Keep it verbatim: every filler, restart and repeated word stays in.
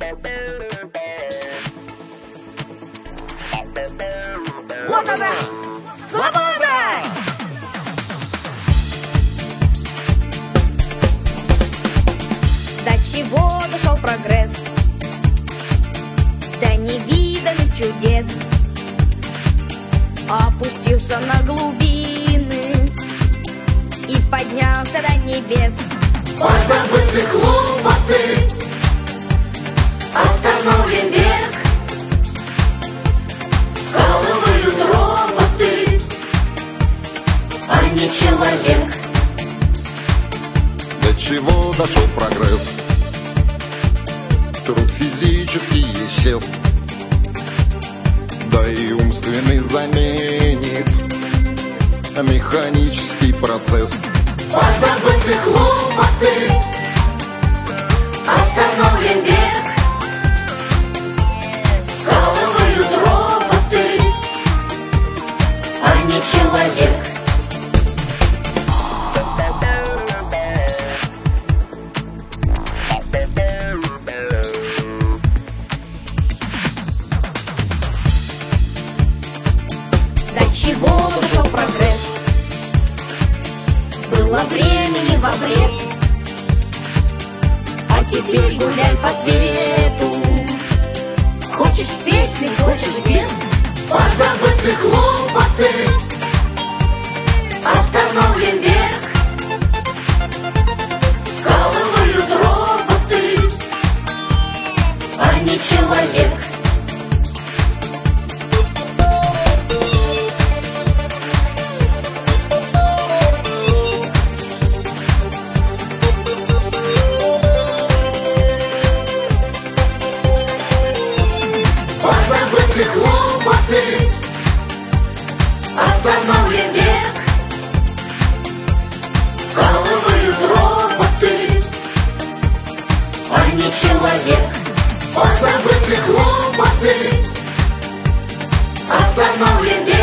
Вот она, свобода! До чего дошел прогресс? До невиданных чудес. Опустился на глубины и поднялся до небес. Позабыты хлопоты, остановлен век. Вкалывают роботы, а не человек. До чего дошел прогресс? Труд физический исчез, да и умственный заменит механический процесс. Позабыты хлопоты, остановлен век. Вкалывают роботы, а не человек. До чего дошел прогресс? Было времени в обрез, а теперь гуляй по свету. Хочешь с песней, хочешь без. Позабыты хлопоты, остановлен век. Вкалывают роботы, а не человек. Позабыты хлопоты, остановлен век. Вкалывают роботы, а не человек. Позабыты хлопоты, остановлен век.